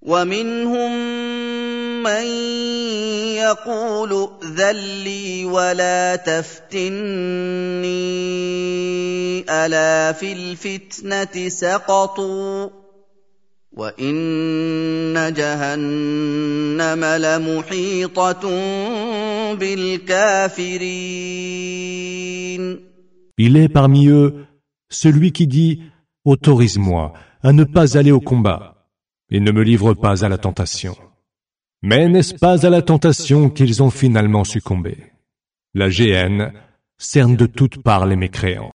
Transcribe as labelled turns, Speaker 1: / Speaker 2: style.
Speaker 1: ومنهم من يقول ائذن لي ولا تفتني ألا في الفتنة سقطوا وإن جهنم لمحيطة بالكافرين.
Speaker 2: Il est parmi eux celui qui dit « Autorise-moi à ne pas aller au combat et ne me livre pas à la tentation. » Mais n'est-ce pas à la tentation qu'ils ont finalement succombé? La géhenne cerne de toutes parts les mécréants.